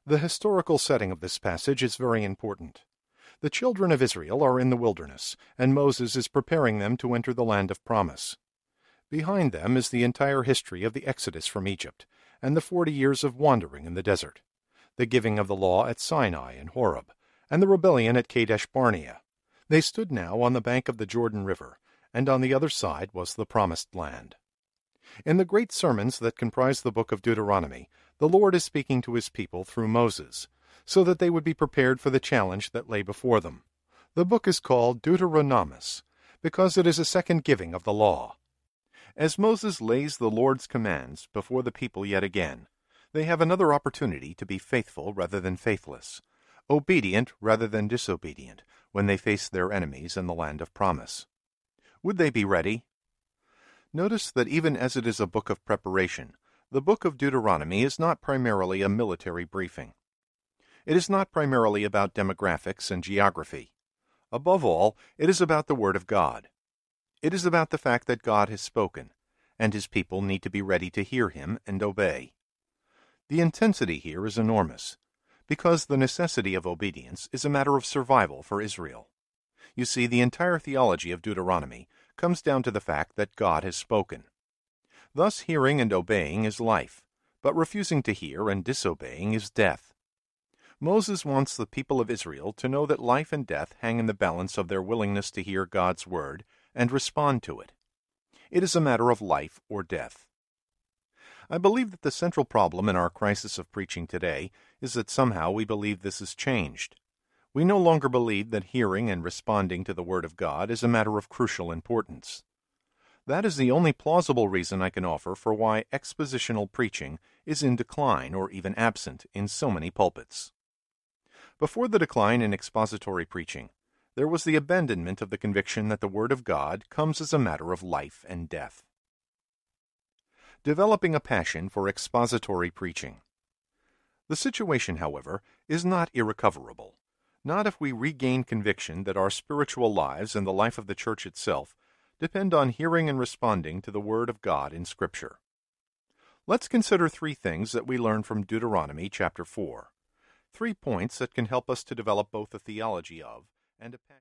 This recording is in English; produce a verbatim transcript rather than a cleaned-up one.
The historical setting of this passage is very important. The children of Israel are in the wilderness, and Moses is preparing them to enter the land of promise. Behind them is the entire history of the Exodus from Egypt, and the forty years of wandering in the desert, the giving of the law at Sinai and Horeb, and the rebellion at Kadesh Barnea. They stood now on the bank of the Jordan River, and on the other side was the promised land. In the great sermons that comprise the book of Deuteronomy, the Lord is speaking to his people through Moses, so that they would be prepared for the challenge that lay before them. The book is called Deuteronomus, because it is a second giving of the law. As Moses lays the Lord's commands before the people yet again, they have another opportunity to be faithful rather than faithless, obedient rather than disobedient, when they face their enemies in the land of promise. Would they be ready? Notice that even as it is a book of preparation, the book of Deuteronomy is not primarily a military briefing. It is not primarily about demographics and geography. Above all, it is about the Word of God. It is about the fact that God has spoken, and his people need to be ready to hear him and obey. The intensity here is enormous, because the necessity of obedience is a matter of survival for Israel. You see, the entire theology of Deuteronomy comes down to the fact that God has spoken. Thus, hearing and obeying is life, but refusing to hear and disobeying is death. Moses wants the people of Israel to know that life and death hang in the balance of their willingness to hear God's word and respond to it. It is a matter of life or death. I believe that the central problem in our crisis of preaching today is that somehow we believe this has changed. We no longer believe that hearing and responding to the Word of God is a matter of crucial importance. That is the only plausible reason I can offer for why expositional preaching is in decline or even absent in so many pulpits. Before the decline in expository preaching, there was the abandonment of the conviction that the Word of God comes as a matter of life and death. Developing a passion for expository preaching. The situation, however, is not irrecoverable, not if we regain conviction that our spiritual lives and the life of the church itself depend on hearing and responding to the Word of God in Scripture. Let's consider three things that we learn from Deuteronomy chapter four. Three points that can help us to develop both a theology of and a passion